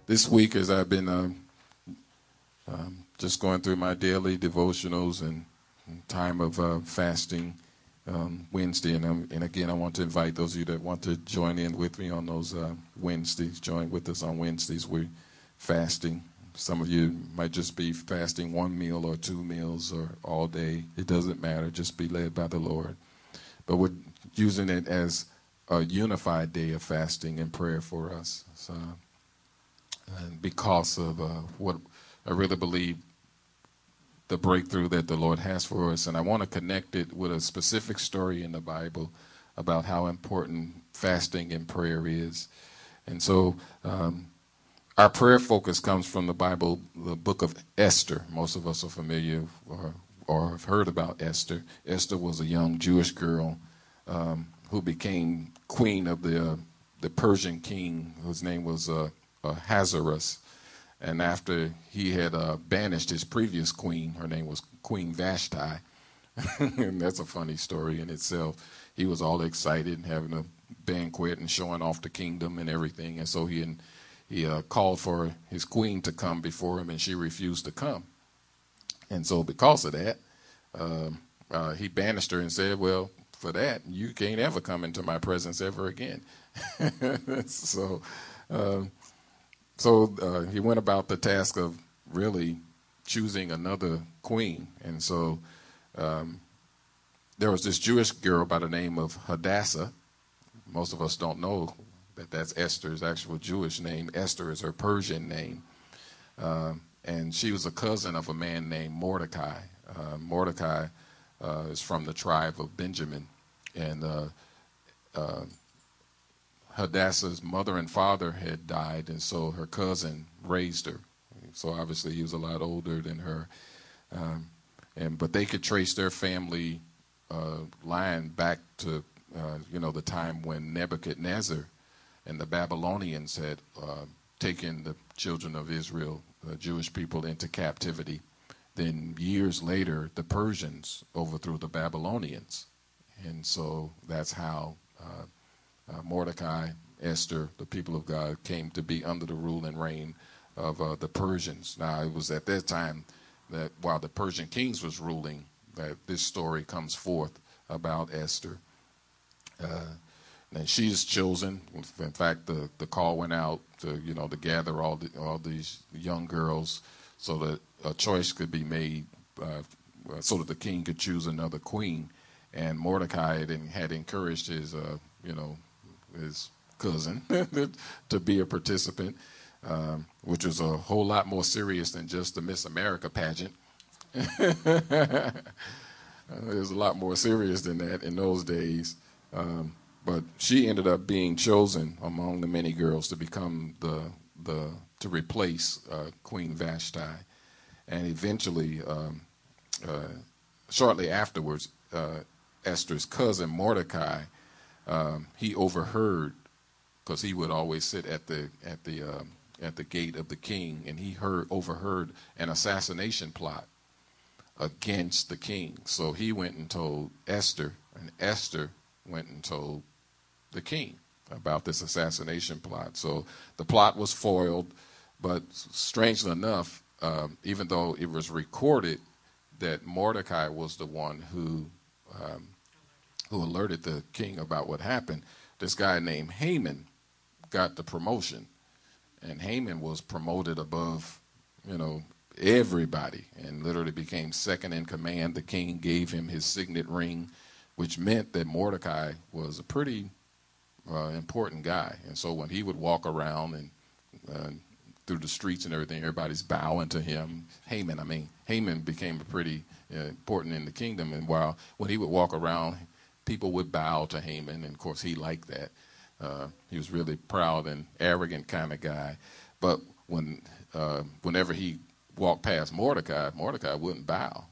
this week, as I've been just going through my daily devotionals and time of fasting Wednesday, and again, I want to invite those of you that want to join in with me on those Wednesdays. Join with us on Wednesdays. We're fasting. Some of you might just be fasting one meal or two meals or all day. It doesn't matter. Just be led by the Lord. But we're using it as a unified day of fasting and prayer for us. So, and because of what I really believe the breakthrough that the Lord has for us. And I want to connect it with a specific story in the Bible about how important fasting and prayer is. And so our prayer focus comes from the Bible, the book of Esther. Most of us are familiar or have heard about Esther. Esther was a young Jewish girl who became queen of the Persian king, whose name was Ahasuerus. And after he had banished his previous queen, her name was Queen Vashti, and that's a funny story in itself. He was all excited and having a banquet and showing off the kingdom and everything. And so he called for his queen to come before him, and she refused to come. And so because of that, he banished her and said, well, for that, you can't ever come into my presence ever again. So he went about the task of really choosing another queen. And so there was this Jewish girl by the name of Hadassah. Most of us don't know that that's Esther's actual Jewish name. Esther is her Persian name. And she was a cousin of a man named Mordecai. Mordecai is from the tribe of Benjamin. And Hadassah's mother and father had died, and so her cousin raised her. So obviously he was a lot older than her. But they could trace their family line back to the time when Nebuchadnezzar and the Babylonians had taken the children of Israel, the Jewish people, into captivity. Then years later, the Persians overthrew the Babylonians. And so that's how Mordecai, Esther, the people of God, came to be under the rule and reign of the Persians. Now, it was at that time that while the Persian kings was ruling, that this story comes forth about Esther. And she's chosen. In fact, the call went out to gather all these young girls so that a choice could be made so that the king could choose another queen. And Mordecai had encouraged his cousin to be a participant, which was a whole lot more serious than just the Miss America pageant. It was a lot more serious than that in those days. But she ended up being chosen among the many girls to become to replace Queen Vashti. And eventually, shortly afterwards, Esther's cousin Mordecai, he overheard, because he would always sit at the gate of the king, and he overheard an assassination plot against the king. So he went and told Esther, and Esther went and told the king about this assassination plot. So the plot was foiled, but strangely enough, even though it was recorded that Mordecai was the one who alerted the king about what happened, this guy named Haman got the promotion. And Haman was promoted above, everybody, and literally became second in command. The king gave him his signet ring, which meant that Mordecai was a pretty important guy. And so when he would walk around and through the streets and everything, everybody's bowing to him. Haman became pretty important in the kingdom. And when he would walk around, people would bow to Haman, and of course he liked that. He was really proud and arrogant kind of guy. But whenever he walked past Mordecai wouldn't bow.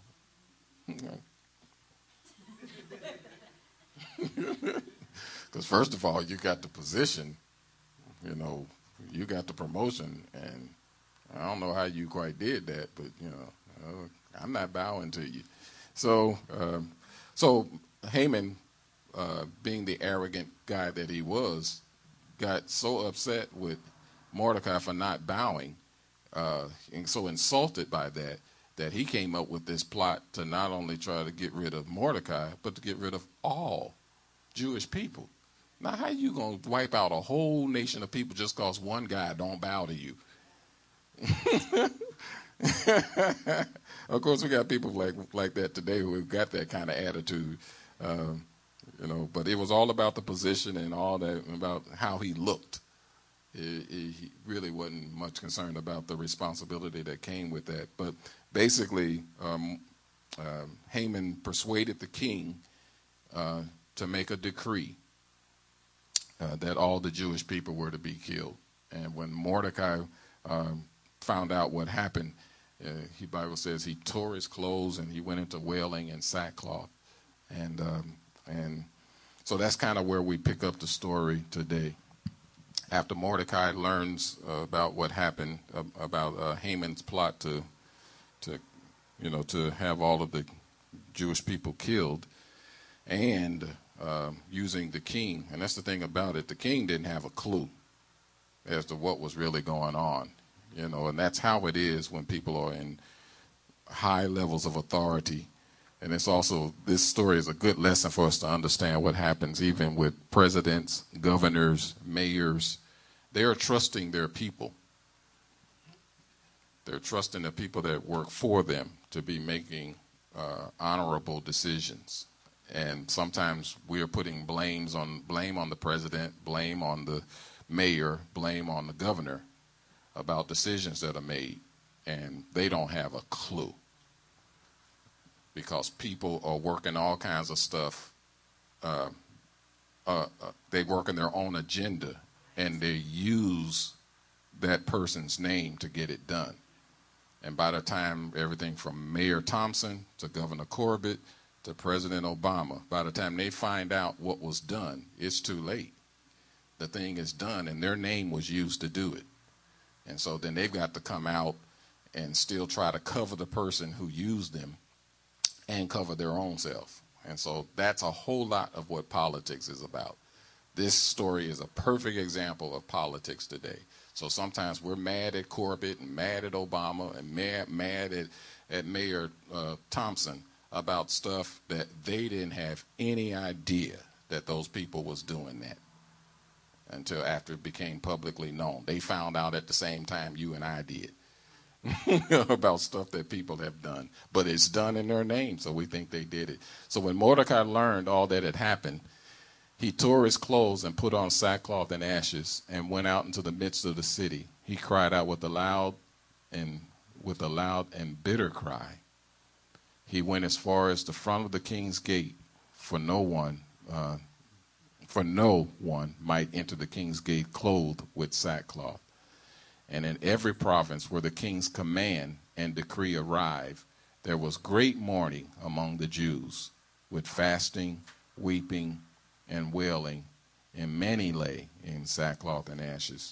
Because first of all, you got the position, you got the promotion, and I don't know how you quite did that, but I'm not bowing to you. So Haman, being the arrogant guy that he was, got so upset with Mordecai for not bowing, and so insulted by that, that he came up with this plot to not only try to get rid of Mordecai, but to get rid of all Jewish people. Now, how you going to wipe out a whole nation of people just because one guy don't bow to you? Of course, we got people like that today who have got that kind of attitude, but it was all about the position and all that, about how he looked. He really wasn't much concerned about the responsibility that came with that. But basically, Haman persuaded the king to make a decree that all the Jewish people were to be killed. And when Mordecai found out what happened, the Bible says he tore his clothes and he went into wailing and sackcloth. And so that's kind of where we pick up the story today. After Mordecai learns about what happened, about Haman's plot to have all of the Jewish people killed, and using the king, and that's the thing about it, the king didn't have a clue as to what was really going on, and that's how it is when people are in high levels of authority. And it's also, this story is a good lesson for us to understand what happens even with presidents, governors, mayors. They are trusting their people. They're trusting the people that work for them to be making honorable decisions. And sometimes we are putting blame on the president, blame on the mayor, blame on the governor about decisions that are made. And they don't have a clue. Because people are working all kinds of stuff. They work in their own agenda, and they use that person's name to get it done. And by the time everything from Mayor Thompson to Governor Corbett to President Obama, by the time they find out what was done, it's too late. The thing is done, and their name was used to do it. And so then they've got to come out and still try to cover the person who used them and cover their own self. And so that's a whole lot of what politics is about. This story is a perfect example of politics today. So sometimes we're mad at Corbett and mad at Obama and mad at Mayor Thompson about stuff that they didn't have any idea that those people was doing that until after it became publicly known. They found out at the same time you and I did. About stuff that people have done, but it's done in their name, so we think they did it. So when Mordecai learned all that had happened, he tore his clothes and put on sackcloth and ashes and went out into the midst of the city. He cried out with a loud and bitter cry. He went as far as the front of the king's gate, for no one might enter the king's gate clothed with sackcloth. And in every province where the king's command and decree arrived, there was great mourning among the Jews, with fasting, weeping, and wailing, and many lay in sackcloth and ashes.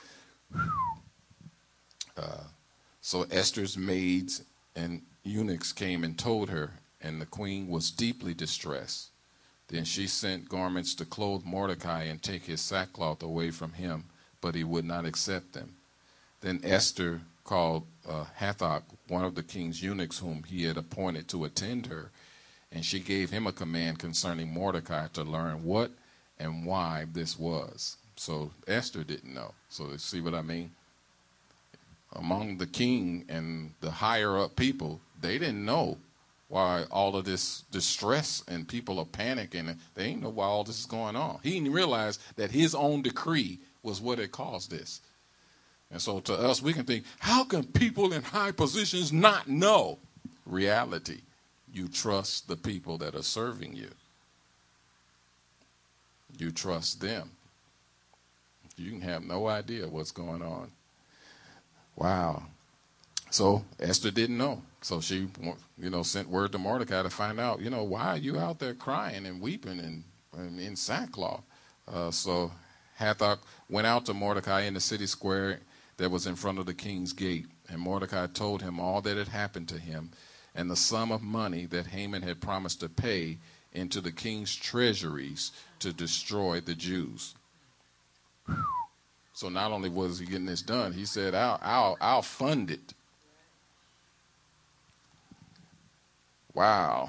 So Esther's maids and eunuchs came and told her, and the queen was deeply distressed. Then she sent garments to clothe Mordecai and take his sackcloth away from him, but he would not accept them. Then Esther called Hathach, one of the king's eunuchs whom he had appointed to attend her, and she gave him a command concerning Mordecai to learn what and why this was. So Esther didn't know. So you see what I mean? Among the king and the higher up people, they didn't know why all of this distress and people are panicking. They didn't know why all this is going on. He didn't realize that his own decree was what had caused this. And so to us, we can think, how can people in high positions not know? Reality, you trust the people that are serving you. You trust them. You can have no idea what's going on. Wow. So Esther didn't know. So she, sent word to Mordecai to find out, why are you out there crying and weeping and in sackcloth? So Hathach went out to Mordecai in the city square that was in front of the king's gate. And Mordecai told him all that had happened to him and the sum of money that Haman had promised to pay into the king's treasuries to destroy the Jews. So not only was he getting this done, he said, I'll fund it. Wow.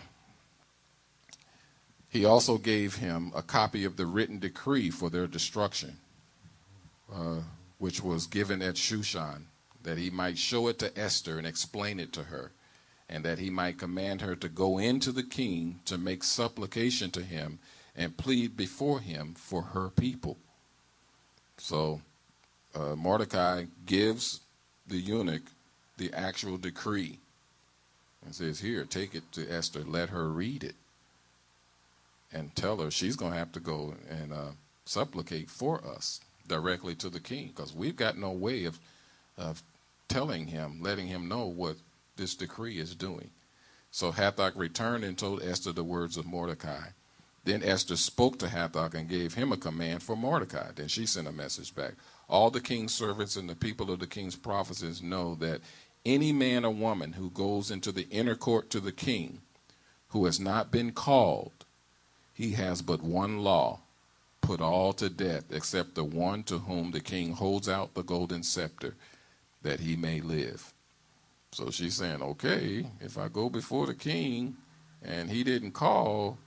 He also gave him a copy of the written decree for their destruction, which was given at Shushan, that he might show it to Esther and explain it to her, and that he might command her to go into the king to make supplication to him and plead before him for her people. So Mordecai gives the eunuch the actual decree and says, here, take it to Esther, let her read it, and tell her she's going to have to go and supplicate for us directly to the king, because we've got no way of telling him, letting him know what this decree is doing. So Hathach returned and told Esther the words of Mordecai. Then Esther spoke to Hathach and gave him a command for Mordecai. Then she sent a message back. All the king's servants and the people of the king's provinces know that any man or woman who goes into the inner court to the king, who has not been called, he has but one law: put all to death except the one to whom the king holds out the golden scepter, that he may live. So she's saying, okay, if I go before the king and he didn't call,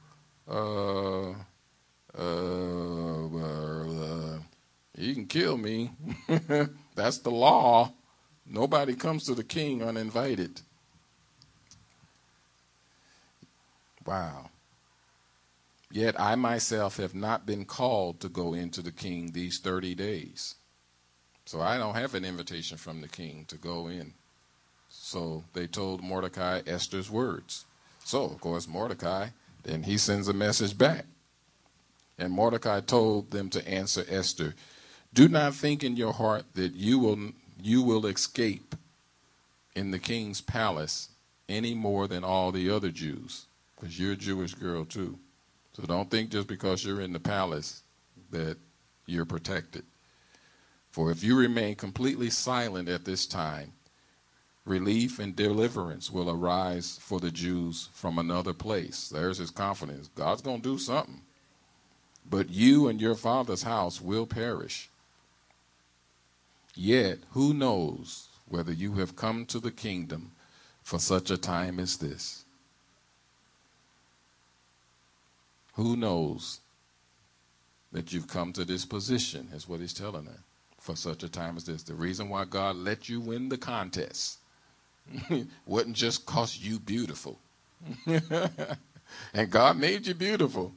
he can kill me. That's the law. Nobody comes to the king uninvited. Wow. Yet I myself have not been called to go into the king these 30 days. So I don't have an invitation from the king to go in. So they told Mordecai Esther's words. So, of course, Mordecai, then he sends a message back. And Mordecai told them to answer Esther, do not think in your heart that you will escape in the king's palace any more than all the other Jews, because you're a Jewish girl too. So don't think just because you're in the palace that you're protected. For if you remain completely silent at this time, relief and deliverance will arise for the Jews from another place. There's his confidence. God's going to do something. But you and your father's house will perish. Yet, who knows whether you have come to the kingdom for such a time as this? Who knows that you've come to this position, is what he's telling her, for such a time as this. The reason why God let you win the contest wasn't just because you beautiful. And God made you beautiful.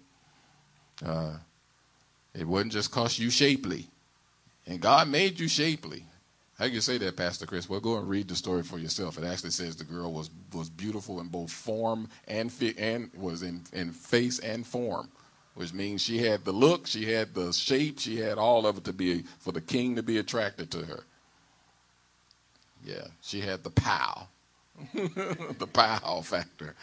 It wasn't just because you shapely. And God made you shapely. How can you say that, Pastor Chris? Well, go and read the story for yourself. It actually says the girl was beautiful in both form and fit, and was in face and form, which means she had the look, she had the shape, she had all of it to be for the king to be attracted to her. Yeah, she had the pow, the pow factor.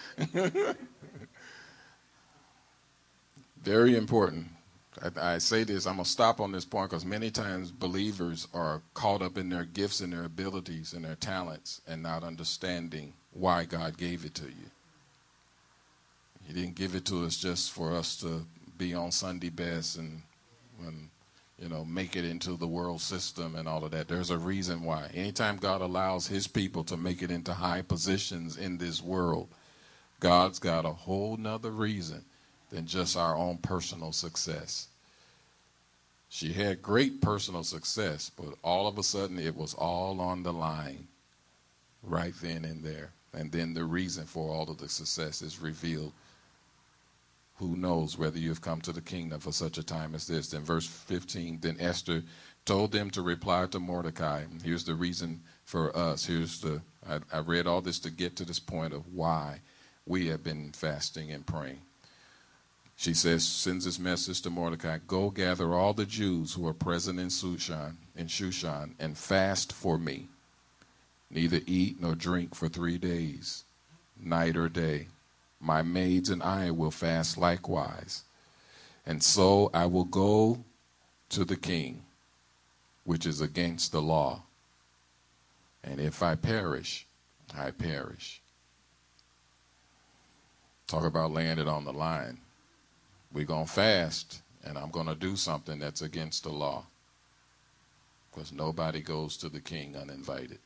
Very important. I say this, I'm going to stop on this point because many times believers are caught up in their gifts and their abilities and their talents and not understanding why God gave it to you. He didn't give it to us just for us to be on Sunday best and make it into the world system and all of that. There's a reason why. Anytime God allows his people to make it into high positions in this world, God's got a whole nother reason than just our own personal success. She had great personal success, but all of a sudden it was all on the line right then and there. And then the reason for all of the success is revealed. Who knows whether you have come to the kingdom for such a time as this? Then verse 15, then Esther told them to reply to Mordecai. And here's the reason for us. I read all this to get to this point of why we have been fasting and praying. She sends this message to Mordecai, go gather all the Jews who are present in Shushan, and fast for me. Neither eat nor drink for 3 days, night or day. My maids and I will fast likewise. And so I will go to the king, which is against the law. And if I perish, I perish. Talk about laying it on the line. We're going to fast, and I'm going to do something that's against the law. because nobody goes to the king uninvited.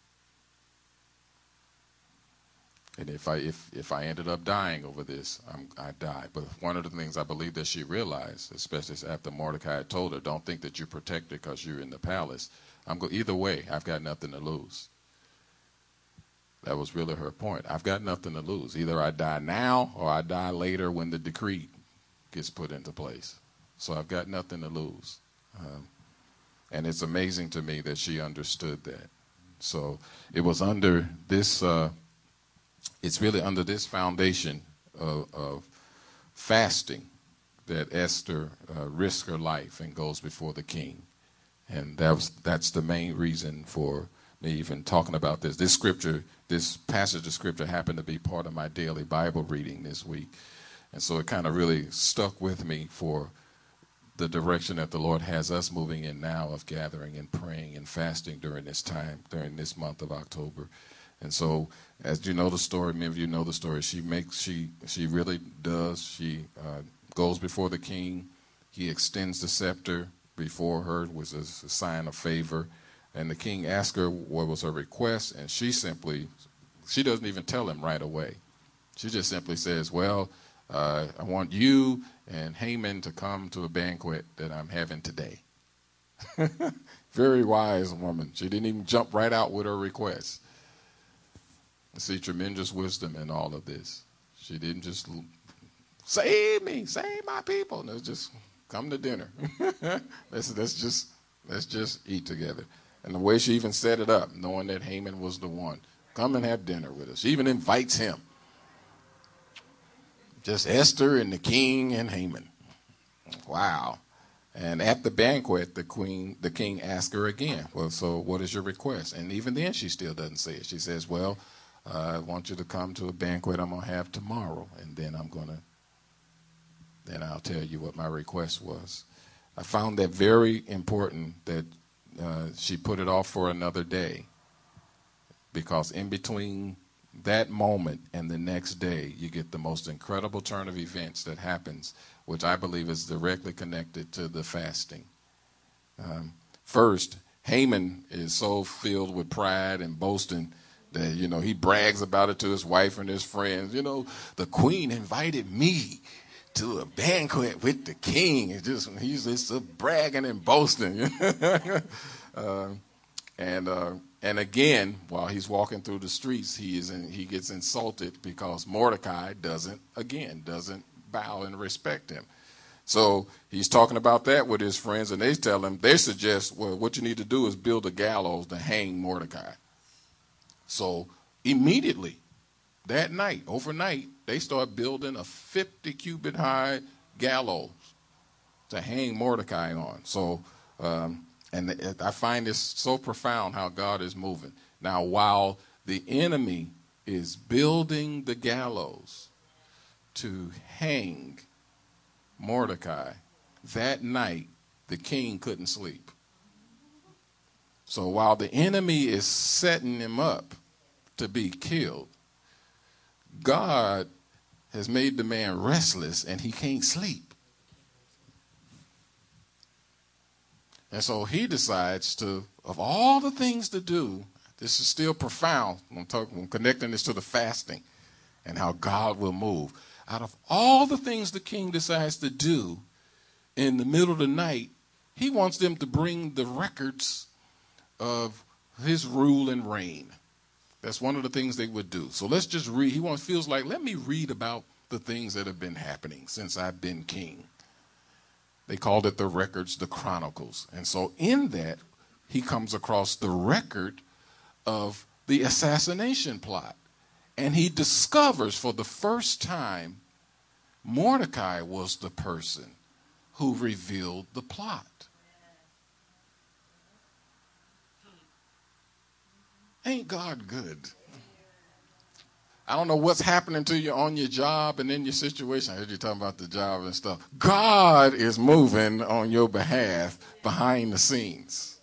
And if I ended up dying over this, I die. But one of the things I believe that she realized, especially after Mordecai had told her, don't think that you're protected because you're in the palace. Either way, I've got nothing to lose. That was really her point. I've got nothing to lose. Either I die now or I die later when the decree gets put into place. So I've got nothing to lose. And it's amazing to me that she understood that. So it was under this, it's really under this foundation of fasting that Esther risks her life and goes before the king. And that's the main reason for me even talking about this. This passage of scripture happened to be part of my daily Bible reading this week. And so it kind of really stuck with me for the direction that the Lord has us moving in now of gathering and praying and fasting during this time, during this month of October. And so, as you know the story, many of you know the story, she really does. She goes before the king. He extends the scepter before her, which is a sign of favor. And the king asked her what was her request, and she doesn't even tell him right away. She just simply says, well, I want you and Haman to come to a banquet that I'm having today. Very wise woman. She didn't even jump right out with her request. I see tremendous wisdom in all of this. She didn't just save me, save my people. No, just come to dinner. let's just eat together. And the way she even set it up, knowing that Haman was the one, come and have dinner with us. She even invites him. Just Esther and the king and Haman. Wow. And at the banquet, the king asked her again, well, so what is your request? And even then, she still doesn't say it. She says, well, I want you to come to a banquet I'm going to have tomorrow, and then I'll tell you what my request was. I found that very important that she put it off for another day, because in between that moment and the next day, you get the most incredible turn of events that happens, which I believe is directly connected to the fasting. First, Haman is so filled with pride and boasting that, he brags about it to his wife and his friends. The queen invited me to a banquet with the king. He's just bragging and boasting. And again, while he's walking through the streets, he gets insulted because Mordecai doesn't bow and respect him. So he's talking about that with his friends, and they suggest, well, what you need to do is build a gallows to hang Mordecai. So immediately, that night, overnight, they start building a 50 cubit high gallows to hang Mordecai on. So, and I find this so profound how God is moving. Now, while the enemy is building the gallows to hang Mordecai, that night the king couldn't sleep. So while the enemy is setting him up to be killed, God has made the man restless and he can't sleep. And so he decides to, of all the things to do, this is still profound. I'm connecting this to the fasting and how God will move. Out of all the things the king decides to do in the middle of the night, he wants them to bring the records of his rule and reign. That's one of the things they would do. So let's just read. Feels like, let me read about the things that have been happening since I've been king. They called it the records, the chronicles. And so in that, he comes across the record of the assassination plot. And he discovers for the first time Mordecai was the person who revealed the plot. Ain't God good? I don't know what's happening to you on your job and in your situation. I heard you talking about the job and stuff. God is moving on your behalf behind the scenes.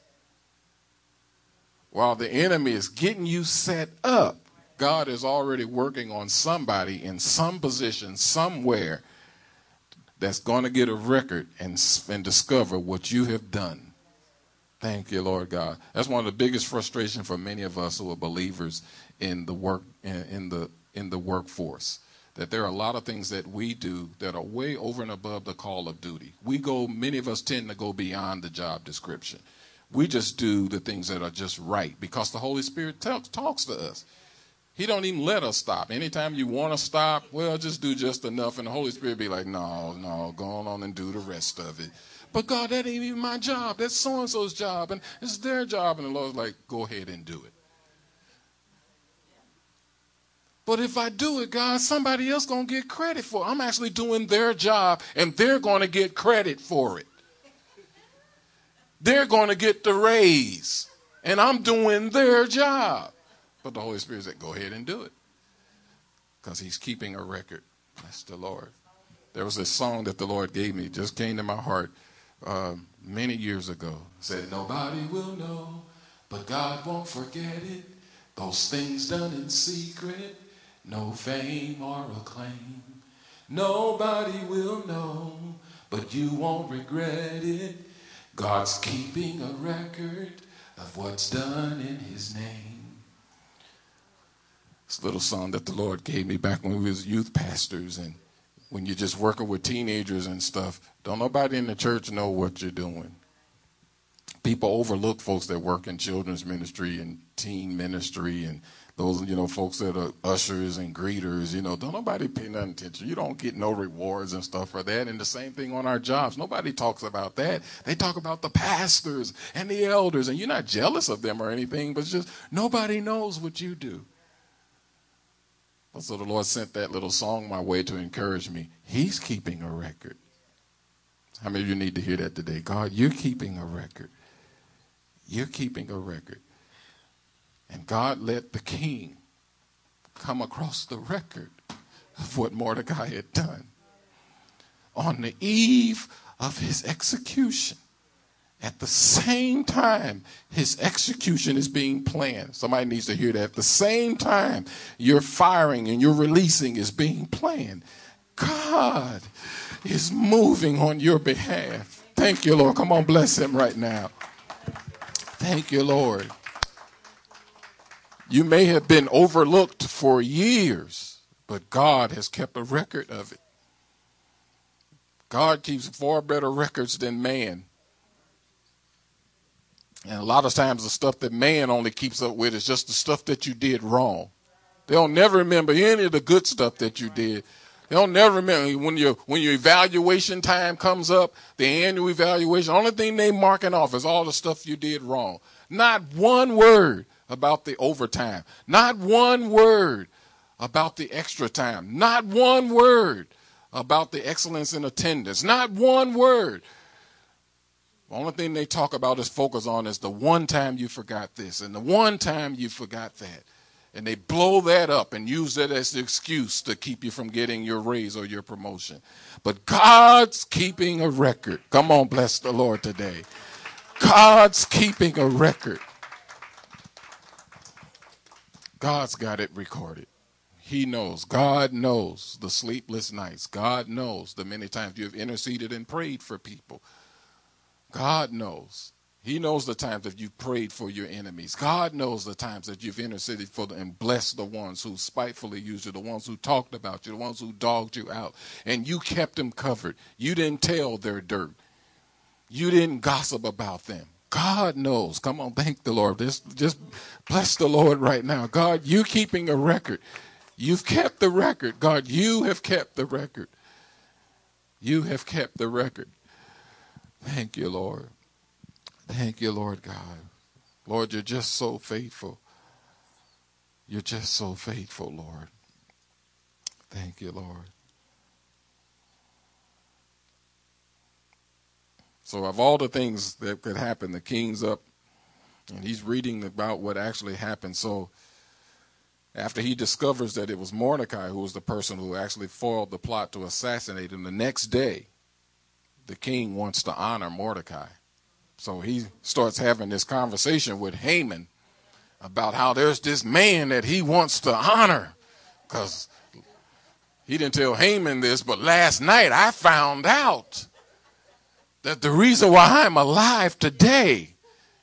While the enemy is getting you set up, God is already working on somebody in some position somewhere that's going to get a record and discover what you have done. Thank you, Lord God. That's one of the biggest frustration for many of us who are believers in the workforce. That there are a lot of things that we do that are way over and above the call of duty. Many of us tend to go beyond the job description. We just do the things that are just right because the Holy Spirit talks to us. He don't even let us stop. Anytime you want to stop, well, just do just enough. And the Holy Spirit be like, no, go on and do the rest of it. But God, that ain't even my job. That's so-and-so's job. And it's their job. And the Lord's like, go ahead and do it. But if I do it, God, somebody else going to get credit for it. I'm actually doing their job, and they're going to get credit for it. They're going to get the raise, and I'm doing their job. But the Holy Spirit said, go ahead and do it, because he's keeping a record. Bless the Lord. There was this song that the Lord gave me, just came to my heart many years ago. It said, nobody will know, but God won't forget it. Those things done in secret, no fame or acclaim. Nobody will know, but you won't regret it. God's keeping a record of what's done in his name. It's a little song that the Lord gave me back when we was youth pastors, and when you're just working with teenagers and stuff, don't nobody in the church know what you're doing. People overlook folks that work in children's ministry and teen ministry and those, folks that are ushers and greeters, don't nobody pay nothing attention. You don't get no rewards and stuff for that. And the same thing on our jobs. Nobody talks about that. They talk about the pastors and the elders, and you're not jealous of them or anything, but it's just nobody knows what you do. So the Lord sent that little song my way to encourage me. He's keeping a record. How many of you need to hear that today? God, you're keeping a record. You're keeping a record. And God let the king come across the record of what Mordecai had done. On the eve of his execution, at the same time his execution is being planned. Somebody needs to hear that. At the same time your firing and your releasing is being planned, God is moving on your behalf. Thank you, Lord. Come on, bless him right now. Thank you, Lord. You may have been overlooked for years, but God has kept a record of it. God keeps far better records than man. And a lot of times the stuff that man only keeps up with is just the stuff that you did wrong. They'll never remember any of the good stuff that you did. They'll never remember when your evaluation time comes up, the annual evaluation, the only thing they marking off is all the stuff you did wrong. Not one word about the overtime. Not one word about the extra time. Not one word about the excellence in attendance. Not one word. The only thing they talk about is focus on is the one time you forgot this and the one time you forgot that. And they blow that up and use that as the excuse to keep you from getting your raise or your promotion. But God's keeping a record. Come on, bless the Lord today. God's keeping a record. God's got it recorded. He knows. God knows the sleepless nights. God knows the many times you've interceded and prayed for people. God knows. He knows the times that you've prayed for your enemies. God knows the times that you've interceded for them and blessed the ones who spitefully used you, the ones who talked about you, the ones who dogged you out. And you kept them covered. You didn't tell their dirt. You didn't gossip about them. God knows. Come on, thank the Lord. Just bless the Lord right now. God, you keeping a record. You've kept the record. God, you have kept the record. You have kept the record. Thank you, Lord. Thank you, Lord God. Lord, you're just so faithful. You're just so faithful, Lord. Thank you, Lord. So of all the things that could happen, the king's up and he's reading about what actually happened. So after he discovers that it was Mordecai who was the person who actually foiled the plot to assassinate him, the next day, the king wants to honor Mordecai. So he starts having this conversation with Haman about how there's this man that he wants to honor. Because he didn't tell Haman this, but last night I found out that the reason why I'm alive today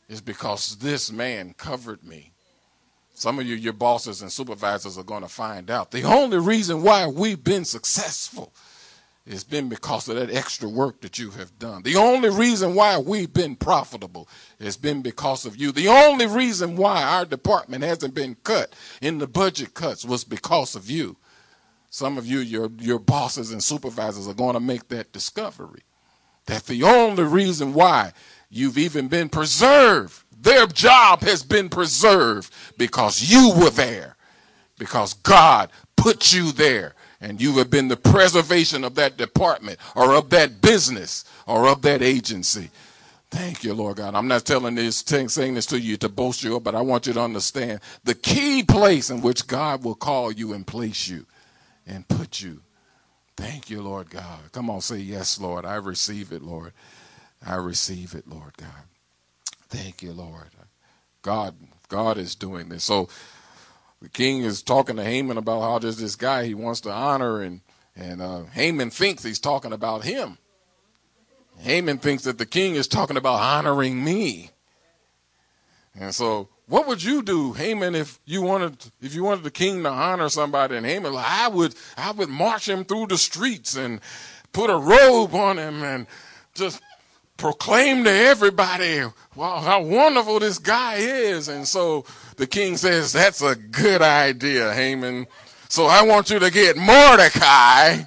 is because this man covered me. Some of you, your bosses and supervisors are going to find out. The only reason why we've been successful has been because of that extra work that you have done. The only reason why we've been profitable has been because of you. The only reason why our department hasn't been cut in the budget cuts was because of you. Some of you, your bosses and supervisors are going to make that discovery. That the only reason why you've even been preserved, their job has been preserved because you were there. Because God put you there. And you have been the preservation of that department or of that business or of that agency. Thank you, Lord God. I'm not saying this to you to boast you up, but I want you to understand the key place in which God will call you and place you and put you. Thank you, Lord God. Come on, say yes, Lord. I receive it, Lord. I receive it, Lord God. Thank you, Lord. God is doing this. So the king is talking to Haman about how there's this guy he wants to honor, and Haman thinks he's talking about him. Haman thinks that the king is talking about honoring me. And so what would you do, Haman, if you wanted the king to honor somebody? And Haman, I would march him through the streets and put a robe on him and just proclaim to everybody, wow, how wonderful this guy is. And so the king says, that's a good idea, Haman. So I want you to get Mordecai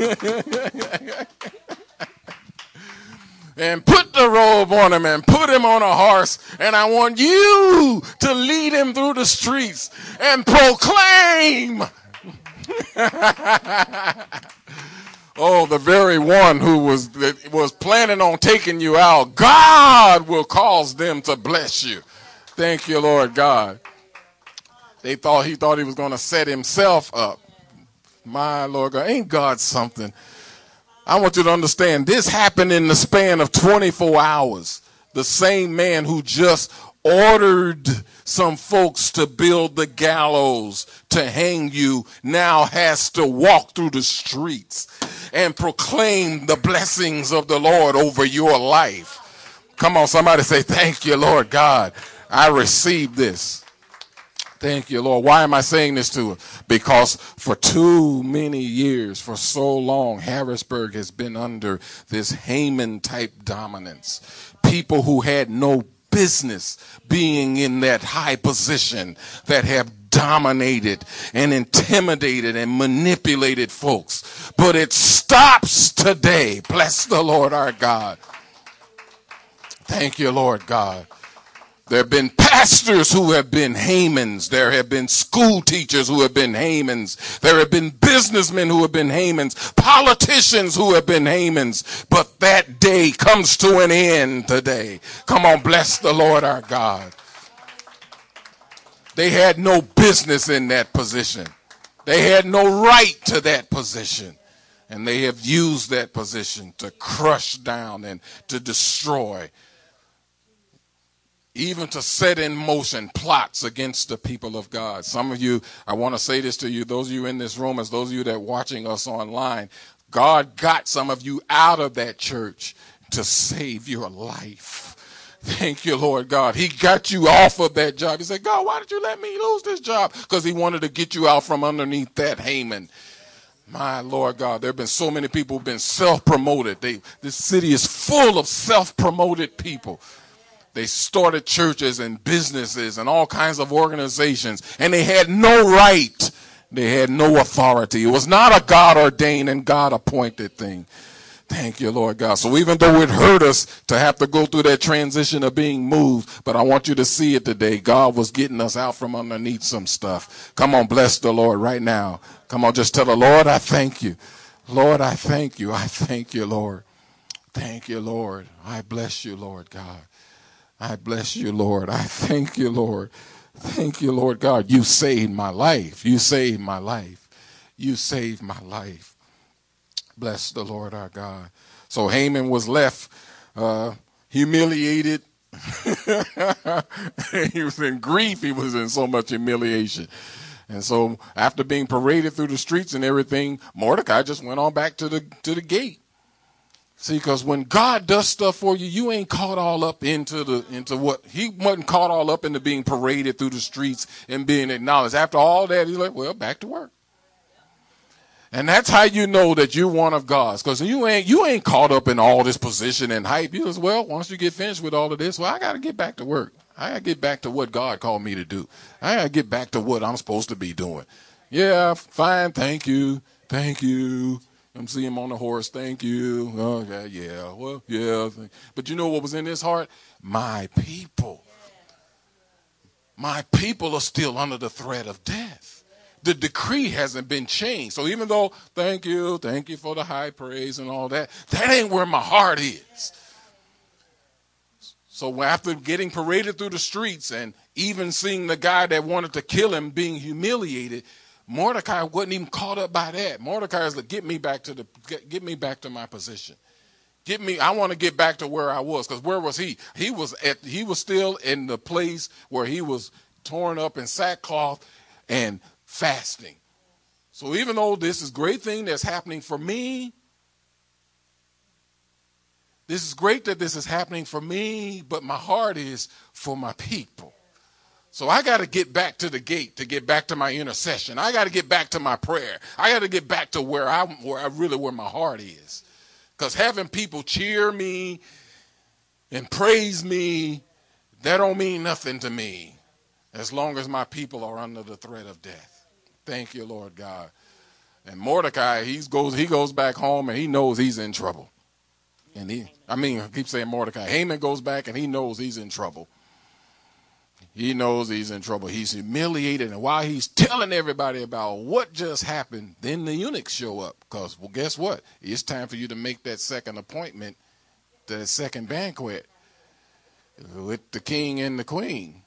and put the robe on him and put him on a horse. And I want you to lead him through the streets and proclaim. Oh, the very one who was planning on taking you out, God will cause them to bless you. Thank you, Lord God. He thought he was going to set himself up. My Lord God, ain't God something? I want you to understand this happened in the span of 24 hours. The same man who just ordered some folks to build the gallows to hang you now has to walk through the streets and proclaim the blessings of the Lord over your life. Come on, somebody say, thank you, Lord God. I received this. Thank you, Lord. Why am I saying this to her? Because for too many years, for so long, Harrisburg has been under this Haman-type dominance. People who had no business being in that high position that have dominated and intimidated and manipulated folks. But it stops today. Bless the Lord our God. Thank you, Lord God. There have been pastors who have been Hamans. There have been school teachers who have been Hamans. There have been businessmen who have been Hamans. Politicians who have been Hamans. But that day comes to an end today. Come on, bless the Lord our God. They had no business in that position. They had no right to that position. And they have used that position to crush down and to destroy, even to set in motion plots against the people of God. Some of you, I want to say this to you, those of you in this room, as those of you that are watching us online, God got some of you out of that church to save your life. Thank you, Lord God. He got you off of that job. He said, God, why did you let me lose this job? Because he wanted to get you out from underneath that Haman. My Lord God, there have been so many people who've been self-promoted. This city is full of self-promoted people. They started churches and businesses and all kinds of organizations, and they had no right. They had no authority. It was not a God-ordained and God-appointed thing. Thank you, Lord God. So even though it hurt us to have to go through that transition of being moved, but I want you to see it today. God was getting us out from underneath some stuff. Come on, bless the Lord right now. Come on, just tell the Lord, I thank you. Lord, I thank you. I thank you, Lord. Thank you, Lord. I bless you, Lord God. I bless you, Lord. I thank you, Lord. Thank you, Lord God. You saved my life. You saved my life. You saved my life. Bless the Lord our God. So Haman was left humiliated. He was in grief. He was in so much humiliation. And so after being paraded through the streets and everything, Mordecai just went on back to the gate. See, because when God does stuff for you, you ain't caught all up into what he wasn't caught all up into being paraded through the streets and being acknowledged. After all that, he's like, well, back to work. And that's how you know that you're one of God's, because you ain't caught up in all this position and hype. You just, well, once you get finished with all of this, well, I got to get back to work. I got to get back to what God called me to do. I got to get back to what I'm supposed to be doing. Yeah, fine. Thank you. Thank you. I'm seeing him on the horse. Thank you. Oh, yeah. Well, yeah. But you know what was in his heart? My people. My people are still under the threat of death. The decree hasn't been changed. So even though, thank you for the high praise and all that, that ain't where my heart is. So after getting paraded through the streets and even seeing the guy that wanted to kill him being humiliated, Mordecai wasn't even caught up by that. Mordecai is like, get me back to my position. I want to get back to where I was. Because where was he? He was still in the place where he was torn up in sackcloth and fasting. So even though this is a great thing that's happening for me, this is great that this is happening for me, but my heart is for my people. So I got to get back to the gate to get back to my intercession. I got to get back to my prayer. I got to get back to where my heart is. Because having people cheer me and praise me, that don't mean nothing to me as long as my people are under the threat of death. Thank you, Lord God. And Mordecai, he goes back home and he knows he's in trouble. And I keep saying Mordecai. Haman goes back and he knows he's in trouble. He knows he's in trouble. He's humiliated. And while he's telling everybody about what just happened, then the eunuchs show up. Because, well, guess what? It's time for you to make that second appointment, that second banquet with the king and the queen.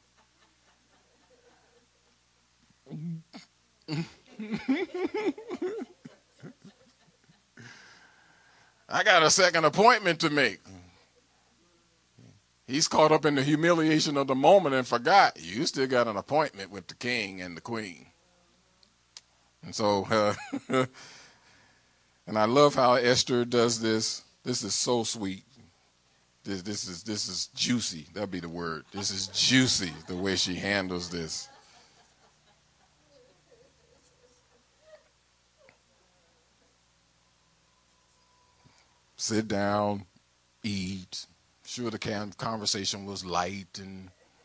I got a second appointment to make. He's caught up in the humiliation of the moment and forgot you still got an appointment with the king and the queen. And so, and I love how Esther does this. This is so sweet. This is juicy. That'll be the word. This is juicy, the way she handles this. Sit down, eat. Sure, the conversation was light and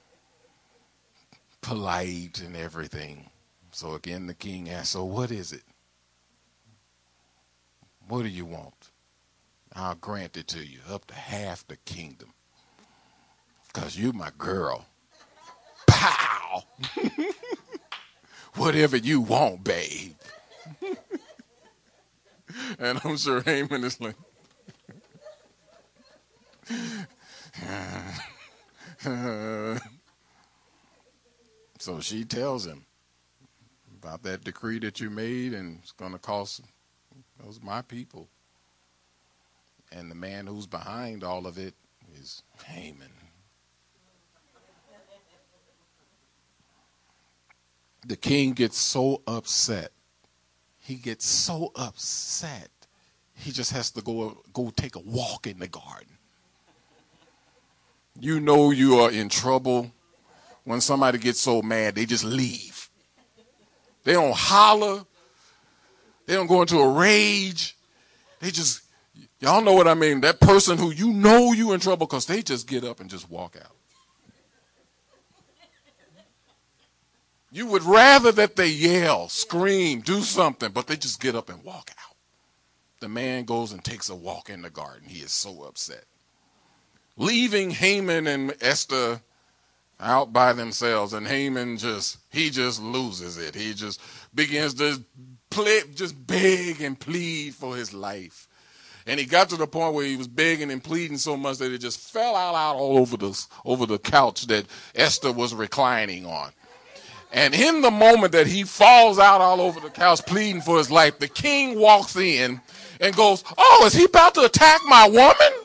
polite and everything. So again, the king asked, so what is it? What do you want? I'll grant it to you, up to half the kingdom. Because you my girl. Pow! Whatever you want, babe. And I'm sure Haman is like, so she tells him about that decree that you made, and it's going to cost those my people. And the man who's behind all of it is Haman. The king gets so upset. He gets so upset. He just has to go take a walk in the garden. You know you are in trouble when somebody gets so mad, they just leave. They don't holler. They don't go into a rage. They just, y'all know what I mean. That person who you know you in trouble because they just get up and just walk out. You would rather that they yell, scream, do something, but they just get up and walk out. The man goes and takes a walk in the garden. He is so upset. Leaving Haman and Esther out by themselves, and Haman just loses it. He just begins to beg and plead for his life. And he got to the point where he was begging and pleading so much that it just fell out all over the couch that Esther was reclining on. And in the moment that he falls out all over the couch pleading for his life, the king walks in and goes, oh, is he about to attack my woman?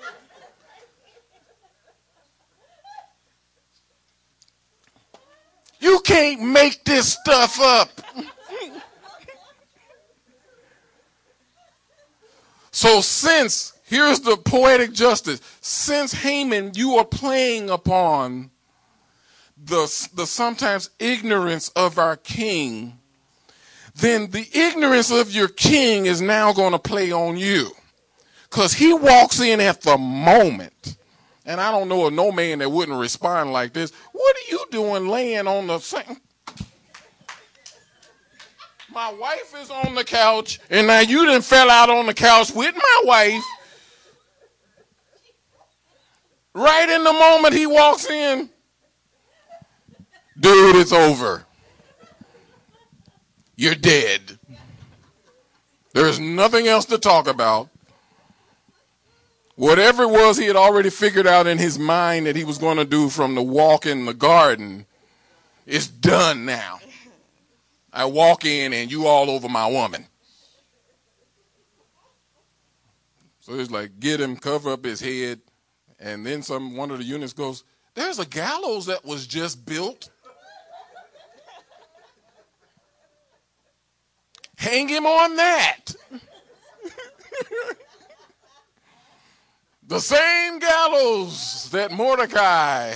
You can't make this stuff up. So since Here's the poetic justice. Since Haman, you are playing upon the sometimes ignorance of our king, then the ignorance of your king is now going to play on you. Because he walks in at the moment. And I don't know of no man that wouldn't respond like this. What are you doing laying on the same? My wife is on the couch, and now you done fell out on the couch with my wife. Right in the moment he walks in, dude, it's over. You're dead. There's nothing else to talk about. Whatever it was he had already figured out in his mind that he was going to do from the walk in the garden is done now. I walk in and you all over my woman. So it's like, get him, cover up his head. And then one of the eunuchs goes, there's a gallows that was just built. Hang him on that. The same gallows that Mordecai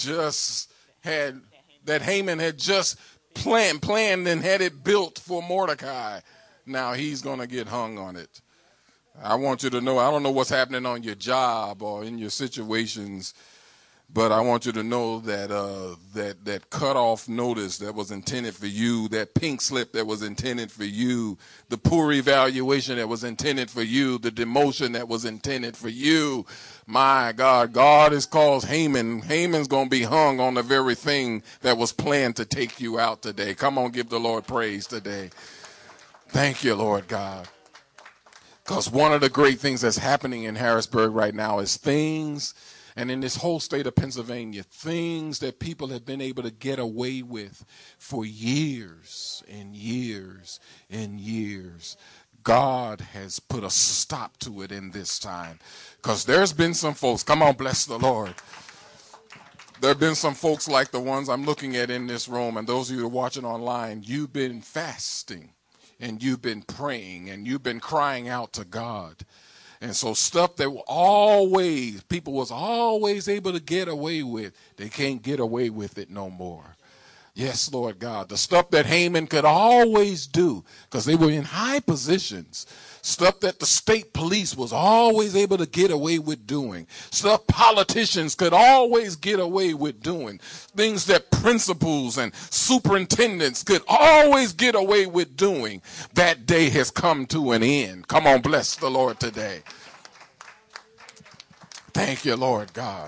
that Haman had just planned and had it built for Mordecai. Now he's going to get hung on it. I want you to know, I don't know what's happening on your job or in your situations, but I want you to know that that cutoff notice that was intended for you, that pink slip that was intended for you, the poor evaluation that was intended for you, the demotion that was intended for you. My God, God has caused Haman. Haman's going to be hung on the very thing that was planned to take you out today. Come on, give the Lord praise today. Thank you, Lord God. Because one of the great things that's happening in Harrisburg right now is things, and in this whole state of Pennsylvania, things that people have been able to get away with for years and years and years. God has put a stop to it in this time. Because there's been some folks, come on, bless the Lord. There have been some folks like the ones I'm looking at in this room, and those of you who are watching online, you've been fasting. And you've been praying and you've been crying out to God. And so stuff that people was always able to get away with, they can't get away with it no more. Yes, Lord God. The stuff that Haman could always do, because they were in high positions. Stuff that the state police was always able to get away with doing. Stuff politicians could always get away with doing. Things that principals and superintendents could always get away with doing. That day has come to an end. Come on, bless the Lord today. Thank you, Lord God.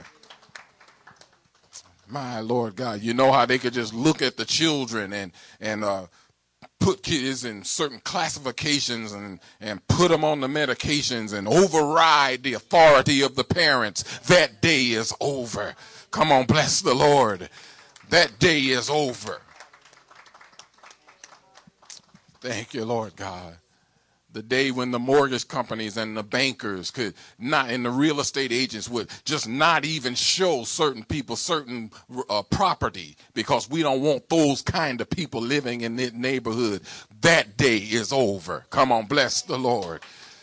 My Lord God, you know how they could just look at the children and put kids in certain classifications and put them on the medications and override the authority of the parents. That day is over. Come on, bless the Lord. That day is over. Thank you, Lord God. The day when the mortgage companies and the bankers could not, and the real estate agents would just not even show certain people certain property because we don't want those kind of people living in that neighborhood. That day is over. Come on, bless the Lord.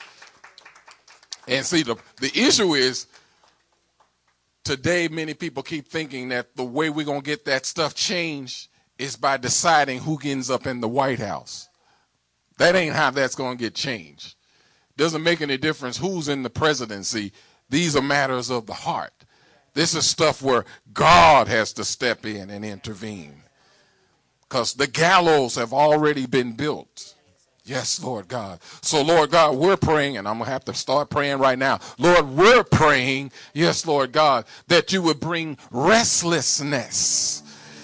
And see, the issue is today many people keep thinking that the way we're going to get that stuff changed is by deciding who ends up in the White House. That ain't how that's going to get changed. Doesn't make any difference who's in the presidency. These are matters of the heart. This is stuff where God has to step in and intervene. Because the gallows have already been built. Yes, Lord God. So, Lord God, we're praying, and I'm going to have to start praying right now. Lord, we're praying, yes, Lord God, that you would bring restlessness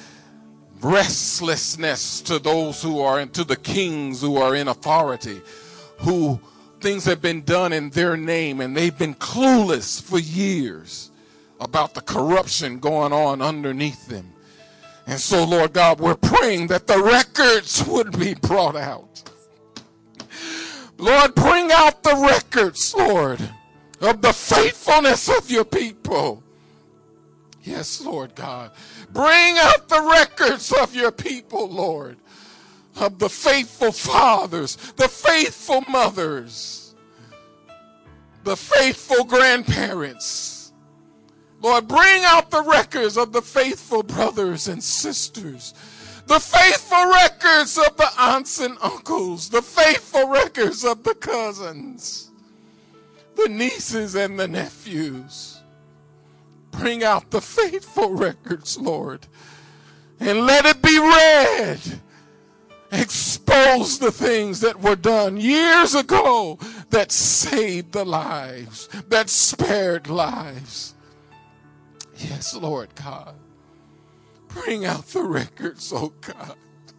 to those who are to the kings who are in authority, who things have been done in their name and they've been clueless for years about the corruption going on underneath them. And so, Lord God, we're praying that the records would be brought out. Lord, bring out the records, Lord, of the faithfulness of your people. Yes, Lord God. Bring out the records of your people, Lord, of the faithful fathers, the faithful mothers, the faithful grandparents. Lord, bring out the records of the faithful brothers and sisters, the faithful records of the aunts and uncles, the faithful records of the cousins, the nieces and the nephews. Bring out the faithful records, Lord, and let it be read. Expose the things that were done years ago that saved the lives, that spared lives. Yes, Lord God. Bring out the records, oh God.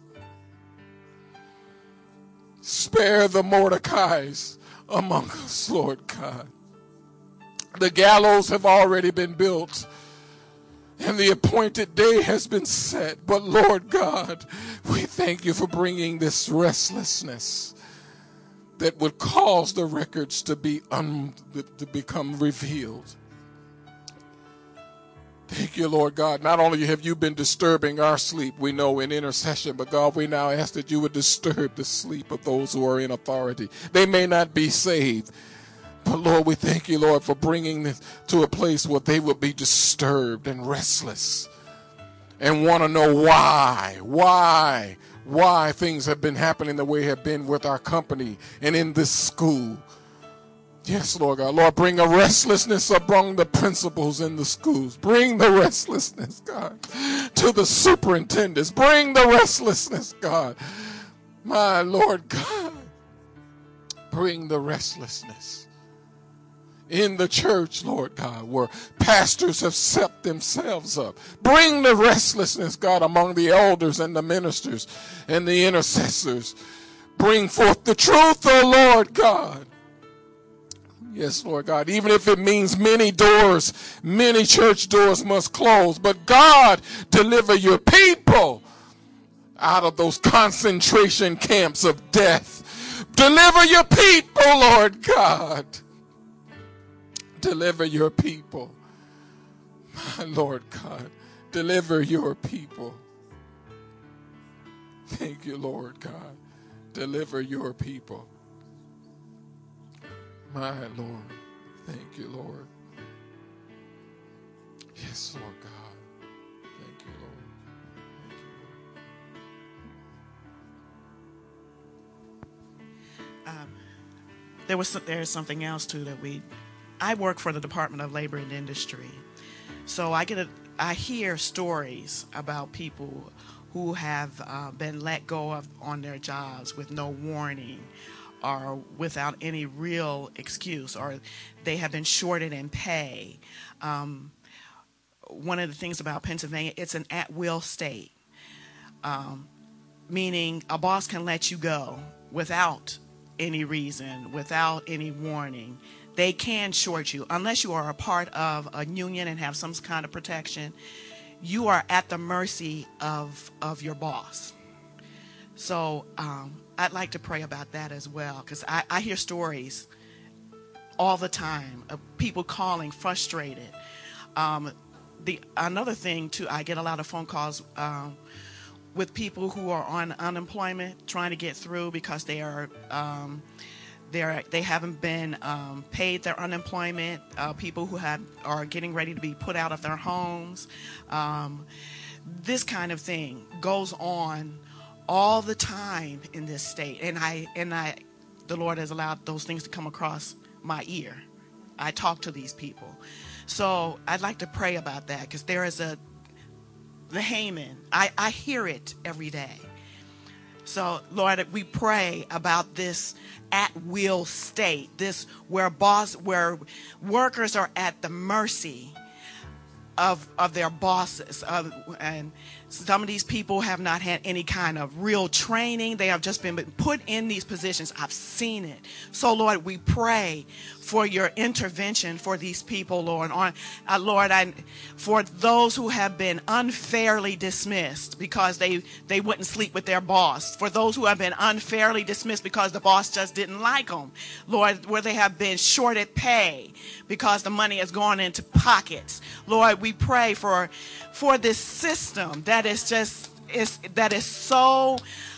Spare the Mordecais among us, Lord God. The gallows have already been built, and the appointed day has been set. But Lord God, we thank you for bringing this restlessness that would cause the records to become revealed. Thank you, Lord God. Not only have you been disturbing our sleep, we know in intercession, but God, we now ask that you would disturb the sleep of those who are in authority. They may not be saved, but Lord, we thank you, Lord, for bringing this to a place where they will be disturbed and restless and want to know why things have been happening the way they have been with our company and in this school. Yes, Lord God. Lord, bring a restlessness among the principals in the schools. Bring the restlessness, God, to the superintendents. Bring the restlessness, God. My Lord God, bring the restlessness in the church, Lord God, where pastors have set themselves up. Bring the restlessness, God, among the elders and the ministers and the intercessors. Bring forth the truth, O Lord God. Yes, Lord God, even if it means many doors, many church doors must close. But God, deliver your people out of those concentration camps of death. Deliver your people, Lord God. Deliver your people. My Lord God, deliver your people. Thank you, Lord God. Deliver your people. My Lord, thank you, Lord. Yes, Lord God. Thank you, Lord. Thank you, Lord. There's something else too that I work for the Department of Labor and Industry, so I hear stories about people who have been let go of on their jobs with no warning, or without any real excuse, or they have been shorted in pay. One of the things about Pennsylvania, it's an at-will state, meaning a boss can let you go without any reason, without any warning. They can short you. Unless you are a part of a union and have some kind of protection, you are at the mercy of your boss. So I'd like to pray about that as well, because I hear stories all the time of people calling frustrated. Another thing too, I get a lot of phone calls with people who are on unemployment trying to get through because they haven't been paid their unemployment. People who are getting ready to be put out of their homes. This kind of thing goes on all the time in this state, and the Lord has allowed those things to come across my ear. I talk to these people, so I'd like to pray about that, because there is the Haman. I hear it every day. So Lord, we pray about this at-will state, this where workers are at the mercy of their bosses, and some of these people have not had any kind of real training. They have just been put in these positions. I've seen it. So Lord, we pray for your intervention for these people, Lord. Lord, for those who have been unfairly dismissed because they wouldn't sleep with their boss, for those who have been unfairly dismissed because the boss just didn't like them, Lord, where they have been shorted pay because the money has gone into pockets. Lord, we pray for this system that is so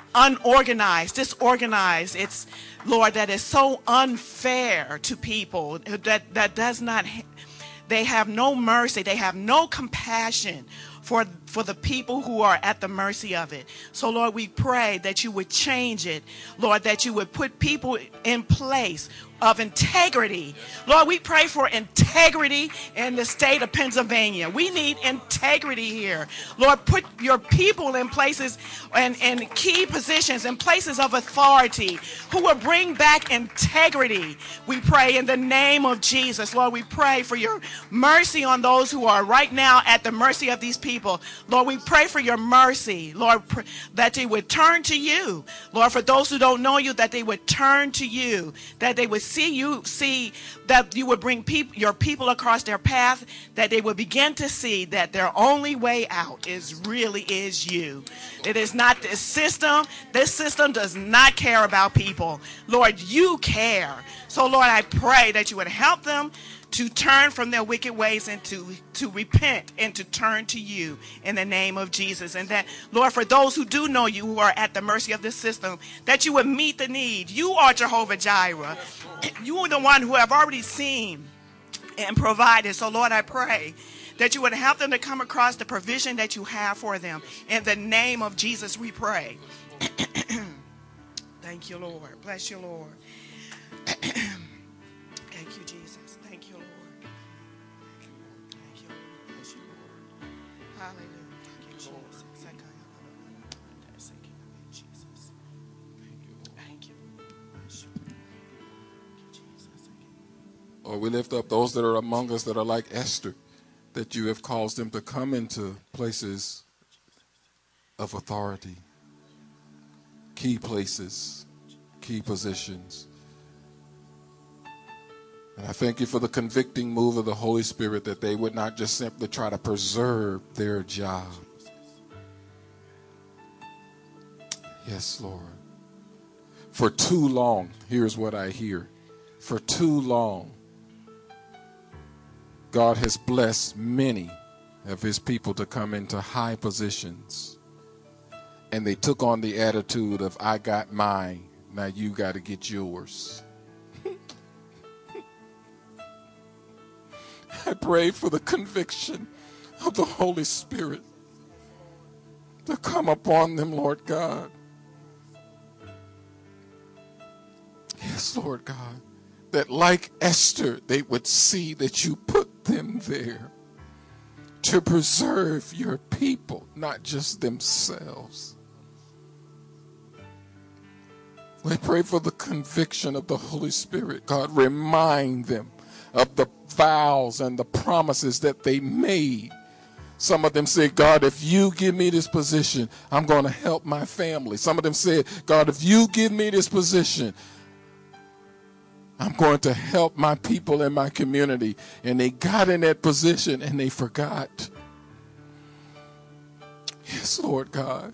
unorganized, disorganized. It's, Lord, that is so unfair to people, that does not, they have no mercy, they have no compassion for the people who are at the mercy of it. So, Lord, we pray that you would change it, Lord, that you would put people in place of integrity. Lord, we pray for integrity in the state of Pennsylvania. We need integrity here. Lord, put your people in places and key positions, in places of authority, who will bring back integrity. We pray in the name of Jesus. Lord, we pray for your mercy on those who are right now at the mercy of these people. Lord, we pray for your mercy, Lord, that they would turn to you. Lord, for those who don't know you, that they would turn to you, that they would see that you would bring your people across their path, that they would begin to see that their only way out is you. It is not this system. This system does not care about people. Lord, you care. So, Lord, I pray that you would help them to turn from their wicked ways and to repent and to turn to you in the name of Jesus. And that, Lord, for those who do know you, who are at the mercy of this system, that you would meet the need. You are Jehovah Jireh. You are the one who have already seen and provided. So, Lord, I pray that you would help them to come across the provision that you have for them. In the name of Jesus, we pray. Thank you, Lord. Bless you, Lord. Thank you, Jesus. Thank you, Lord. Thank you, Lord. Bless you, Lord. Hallelujah. Thank you, Jesus. Thank you, Jesus. Thank you, Lord. Bless you. Thank you, Jesus. Or we lift up those that are among us that are like Esther, that you have caused them to come into places of authority, key places, key positions. And I thank you for the convicting move of the Holy Spirit, that they would not just simply try to preserve their job. Yes, Lord. For too long, here's what I hear. For too long, God has blessed many of his people to come into high positions. And they took on the attitude of, I got mine, now you got to get yours. I pray for the conviction of the Holy Spirit to come upon them, Lord God. Yes, Lord God. That like Esther, they would see that you put them there to preserve your people, not just themselves. We pray for the conviction of the Holy Spirit. God, remind them of the vows and the promises that they made. Some of them said, God, if you give me this position, I'm going to help my family. Some of them said, God, if you give me this position, I'm going to help my people in my community. And they got in that position and they forgot. Yes, Lord God.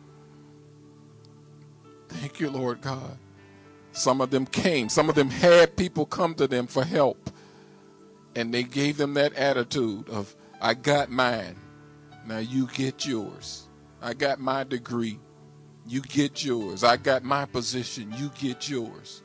Thank you, Lord God. Some of them came. Some of them had people come to them for help. And they gave them that attitude of, I got mine. Now you get yours. I got my degree. You get yours. I got my position. You get yours.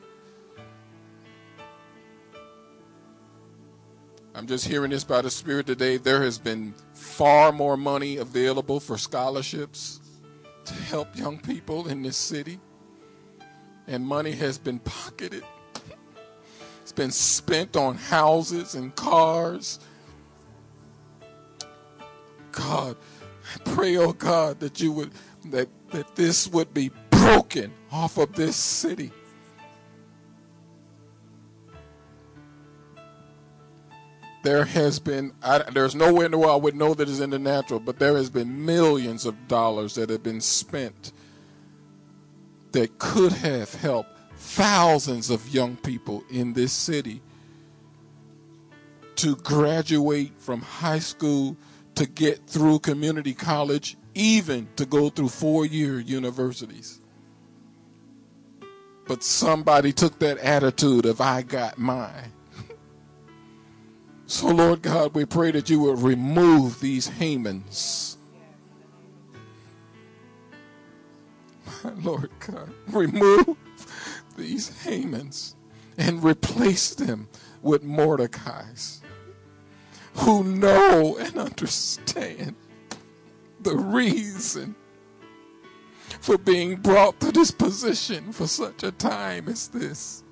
I'm just hearing this by the Spirit today. There has been far more money available for scholarships to help young people in this city. And money has been pocketed. It's been spent on houses and cars. God, I pray, oh God, that you would, that this would be broken off of this city. There has been, there's nowhere in the world I would know that is in the natural, but there has been millions of dollars that have been spent that could have helped thousands of young people in this city to graduate from high school, to get through community college, even to go through 4-year universities. But somebody took that attitude of, I got mine. So, Lord God, we pray that you will remove these Hamans. God, Lord God, remove these Hamans and replace them with Mordecais who know and understand the reason for being brought to this position for such a time as this.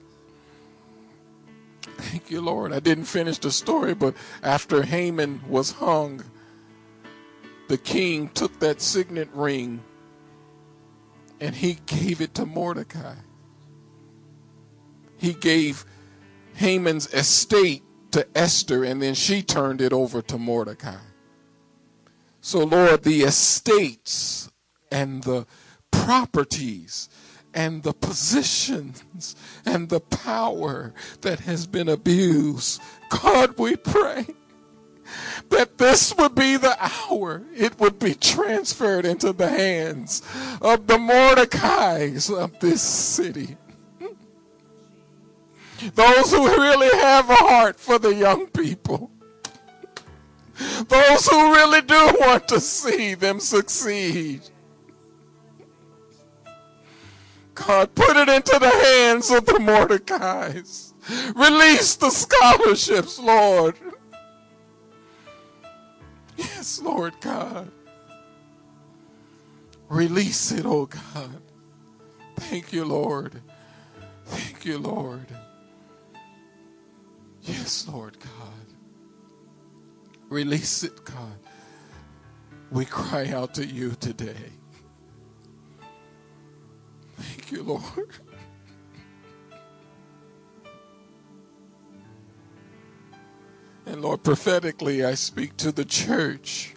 Thank you, Lord. I didn't finish the story, but after Haman was hung, the king took that signet ring and he gave it to Mordecai. He gave Haman's estate to Esther, and then she turned it over to Mordecai. So, Lord, the estates and the properties and the positions and the power that has been abused, God, we pray that this would be the hour it would be transferred into the hands of the Mordecais of this city. Those who really have a heart for the young people. Those who really do want to see them succeed. God, put it into the hands of the Mordecais. Release the scholarships, Lord. Yes, Lord God. Release it, oh God. Thank you, Lord. Thank you, Lord. Yes, Lord God. Release it, God. We cry out to you today. Thank you, Lord. And Lord, prophetically, I speak to the church.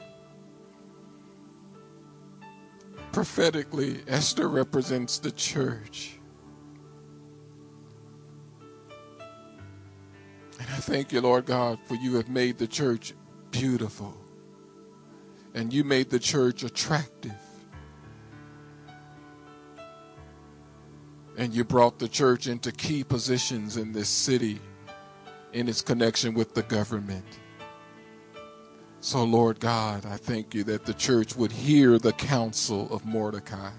Prophetically, Esther represents the church. And I thank you, Lord God, for you have made the church beautiful. And you made the church attractive. And you brought the church into key positions in this city in its connection with the government. So, Lord God, I thank you that the church would hear the counsel of Mordecai.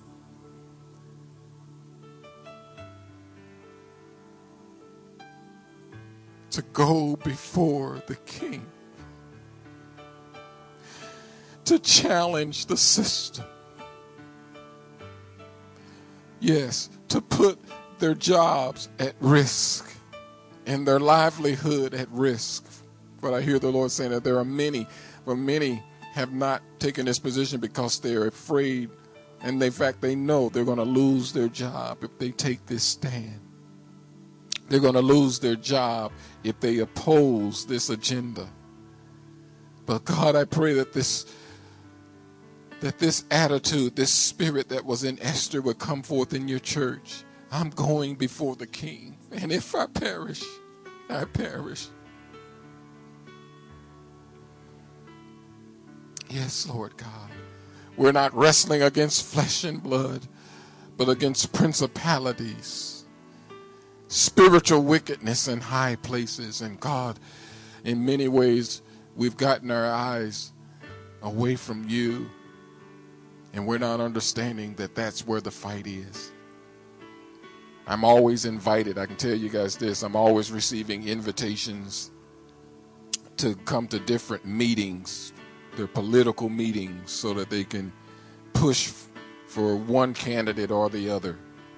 To go before the king. To challenge the system. Yes, to put their jobs at risk and their livelihood at risk. But I hear the Lord saying that there are many, but many have not taken this position because they're afraid, and in fact they know they're going to lose their job if they take this stand. They're going to lose their job if they oppose this agenda. But God, I pray that this attitude, this spirit that was in Esther would come forth in your church. I'm going before the king. And if I perish, I perish. Yes, Lord God. We're not wrestling against flesh and blood, but against principalities, spiritual wickedness in high places. And God, in many ways, we've gotten our eyes away from you. And we're not understanding that that's where the fight is. I'm always invited. I can tell you guys this. I'm always receiving invitations to come to different meetings. They're political meetings so that they can push for one candidate or the other.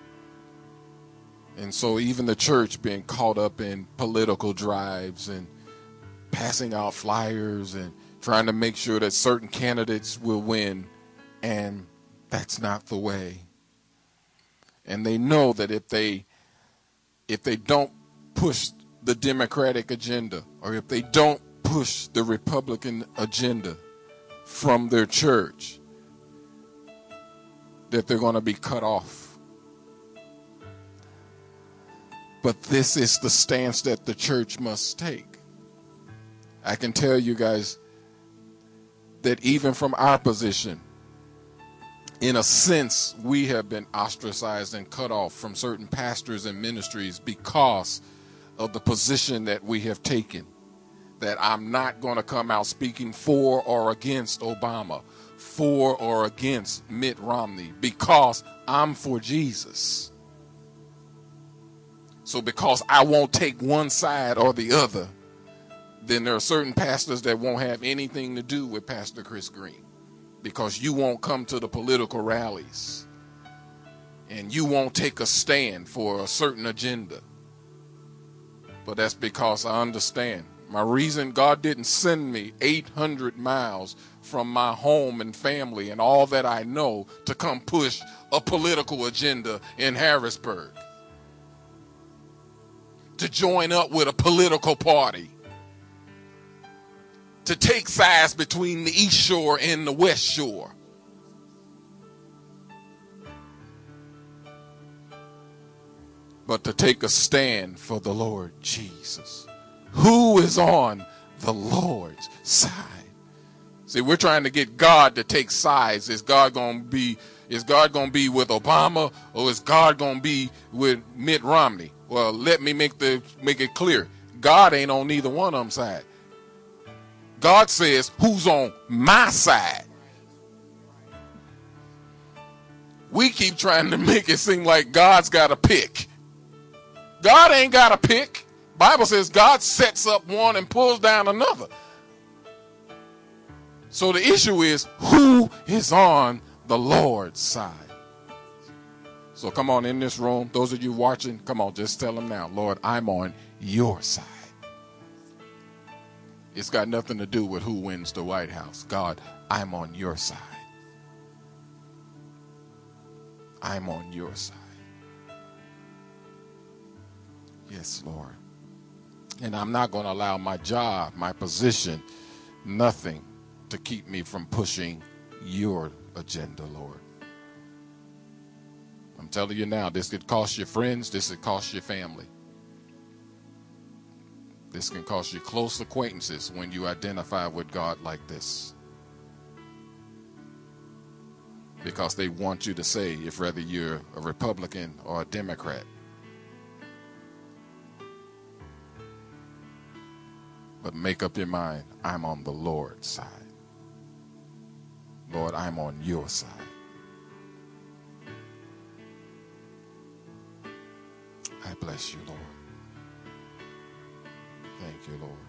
And so even the church being caught up in political drives and passing out flyers and trying to make sure that certain candidates will win. And that's not the way. And they know that if they don't push the Democratic agenda, or if they don't push the Republican agenda from their church, that they're going to be cut off. But this is the stance that the church must take. I can tell you guys that even from our position, in a sense, we have been ostracized and cut off from certain pastors and ministries because of the position that we have taken. That I'm not going to come out speaking for or against Obama, for or against Mitt Romney because I'm for Jesus. So because I won't take one side or the other, then there are certain pastors that won't have anything to do with Pastor Chris Green because you won't come to the political rallies and you won't take a stand for a certain agenda. But that's because I understand. My reason God didn't send me 800 miles from my home and family and all that I know to come push a political agenda in Harrisburg, to join up with a political party, to take sides between the East Shore and the West Shore. But to take a stand for the Lord Jesus. Who is on the Lord's side? See, we're trying to get God to take sides. Is God going to be with Obama, or is God going to be with Mitt Romney? Well, let me make it clear. God ain't on neither one of them side. God says, who's on my side? We keep trying to make it seem like God's got to pick. God ain't got to pick. Bible says God sets up one and pulls down another. So the issue is, who is on the Lord's side? So come on, in this room, those of you watching, come on, just tell them now, Lord, I'm on your side. It's got nothing to do with who wins the White House. God, I'm on your side. I'm on your side. Yes, Lord. And I'm not going to allow my job, my position, nothing to keep me from pushing your agenda, Lord. I'm telling you now, this could cost your friends, this could cost your family. This can cost you close acquaintances when you identify with God like this. Because they want you to say if whether you're a Republican or a Democrat. But make up your mind, I'm on the Lord's side. Lord, I'm on your side. I bless you, Lord. Thank you, Lord.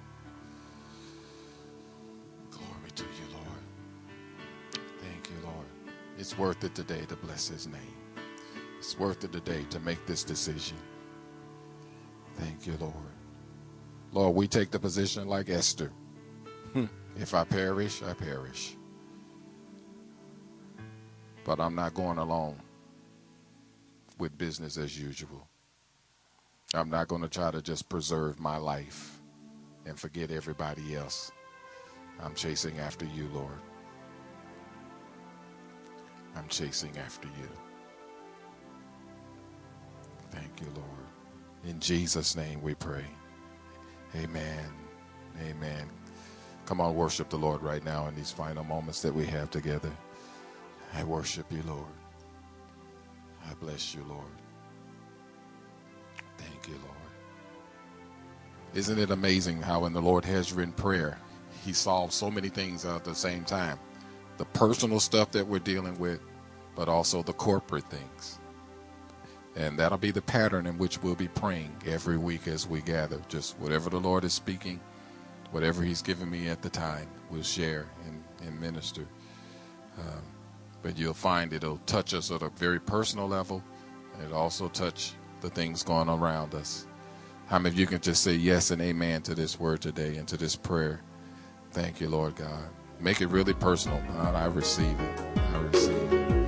Glory to you, Lord. Thank you, Lord. It's worth it today to bless his name. It's worth it today to make this decision. Thank you, Lord. Lord, we take the position like Esther. If I perish, I perish. But I'm not going along with business as usual. I'm not going to try to just preserve my life and forget everybody else. I'm chasing after you, Lord. I'm chasing after you. Thank you, Lord. In Jesus' name we pray. Amen. Amen. Come on, worship the Lord right now in these final moments that we have together. I worship you, Lord. I bless you, Lord. Thank you, Lord. Isn't it amazing how when the Lord has you in prayer, he solves so many things at the same time. The personal stuff that we're dealing with, but also the corporate things. And that'll be the pattern in which we'll be praying every week as we gather. Just whatever the Lord is speaking, whatever he's given me at the time, we'll share and minister. But you'll find it'll touch us at a very personal level. And it'll also touch the things going on around us. How many of you can just say yes and amen to this word today and to this prayer? Thank you, Lord God. Make it really personal. God, I receive it. I receive it.